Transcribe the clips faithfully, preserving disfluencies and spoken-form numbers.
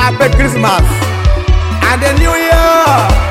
Happy Christmas and the New Year.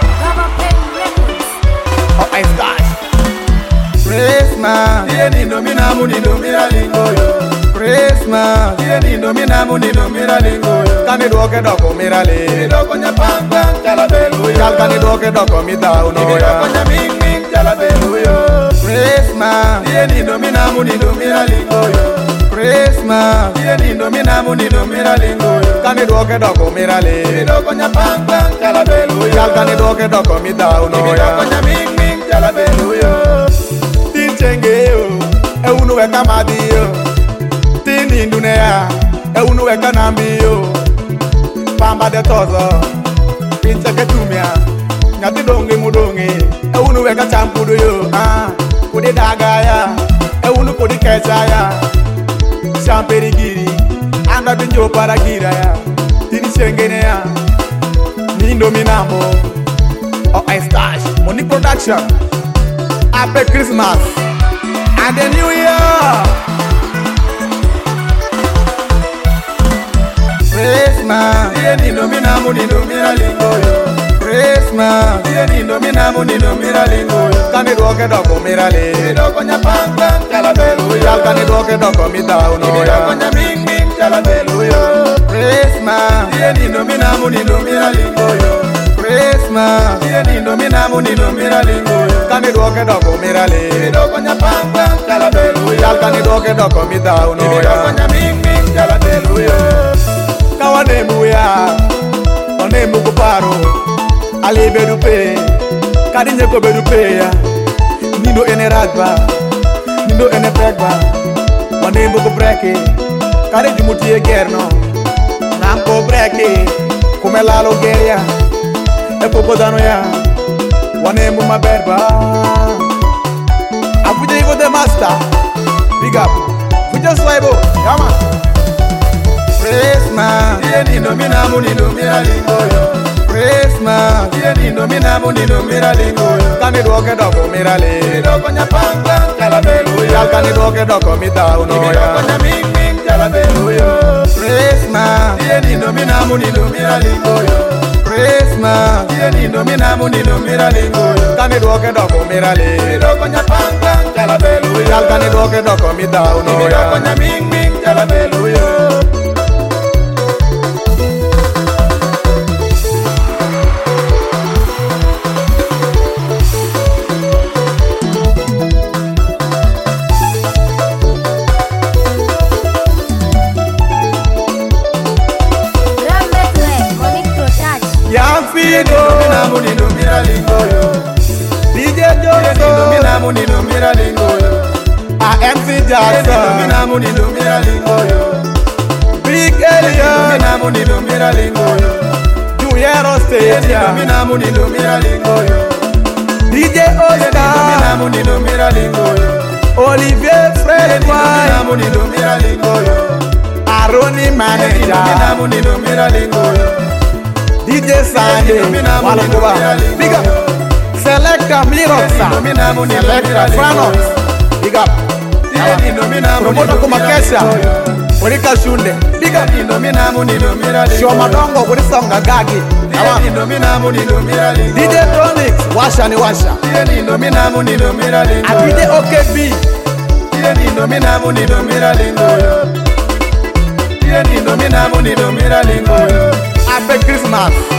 Oh, I start. Christmas. Iye ni nomina mu ni nomira lingoyo. Christmas. Iye ni nomina mu ni nomira lingoyo. Kani doke doko mirale. Ibi doko nya pang pang chala beluyo. Kal kani doke doko mita uno Ibi doko ya. nya ming ming chala beluyo. Christmas. Iye ni nomina mu ni nomira lingoyo. Christmas. Iye ni nomina mu ni nomira lingoyo. Kani doke doko mirale. Ibi doko nya pang pang chala beluyo. Kal kani doke doko mita uno Ibi doko ya. nya ming ming chala beluyo. Tinchenge yo, e unu weka madi yo. Tini ndunea, e unu weka nambi yo. Pamba de tozo, pinche ke tumia. Nyati donge mudonge, e unu weka champudu yo. Ah, kudi daga ya, e unu kudi kecha ya. Champeri giri, anda binjo para gira ya. Tini chengene ya, nindo minambo. Oh, I stash, money production. Happy Christmas and the New Year. Christmas. Iye ni nomina mu ni nomira lingoyo. Christmas. Iye ni nomina mu ni nomira lingoyo. Kani doke doko mirale. Ibi doko nya pang pang chala beluyo. Kal kani doke doko mita uno Ibi doko ya. nya ming ming chala beluyo. Christmas. Iye ni nomina mu ni nomira lingoyo. Christmas. Iye ni nomina mu ni nomira lingoyo. Kani doke doko Ibi mirale. doko nya pang pang chala beluyo. Kal kani doke doko mita uno Ibi doko ya. nya ming ming chala beluyo. Kawane muya, one mugu paro. Ali bedupe, kadi nyeko bedupe ya. Nindo ene ragba, nindo ene pregba. One mugu breke, kadi jumuti e gerno. Namko breke, come lalo geria. E poco dano ya, one mugu maberba. Afuje ivo the master, big up. Fuje swaibo, yama. Christmas. Iye ni nomina mu ni nomira lingoyo. Christmas. Iye ni nomina mu ni nomira lingoyo. Kani doke doko mirale. Ibi doko nya pang pang chala beluyo. Kal kani doke doko mita uno Ibi doko ya. nya ming ming chala beluyo. Christmas. Iye ni nomina mu ni nomira lingoyo. Christmas. Iye ni nomina mu ni nomira lingoyo. Kani doke doko Ibi mirale. doko nya pang pang chala beluyo. Kal kani doke doko mita uno Ibi doko ya. nya ming ming chala beluyo. Young Figo, Nomina mu ni nomira lingoyo. D J Iye ni Johnson, nomina mu ni nomira lingoyo. A M C Iye ni Jackson, nomina mu ni nomira lingoyo. Big Alien, Nomina mu ni nomira lingoyo. Junior Iye ni State, nomina mu ni nomira lingoyo. D J Iye ni nomina Oscar, mu ni nomira lingoyo. Olivier Iye Fred ni nomina White, mu ni nomira lingoyo. Aroni Iye ni nomina Manager, mu ni nomira lingoyo. D J Sande, Walakuba, big up, Selector Miroxa, Nomina mu ni Selector nomira Franos, lingoyo. big up, Iye ni nomina mu ni Promoter nomira Kumakesha, lingoyo. Morika Shunde, big up, Iye ni nomina mu ni nomira lingoyo. Shoma Dongo, Wurisonga Gagi, Iye ni nomina mu ni nomira lingoyo. D J Tronix, Washa ni Washa, Iye ni nomina mu ni nomira a lingoyo. D J O K B, Iye ni nomina mu ni nomira lingoyo. Iye ni nomina mu ni nomira lingoyo. Happy Christmas.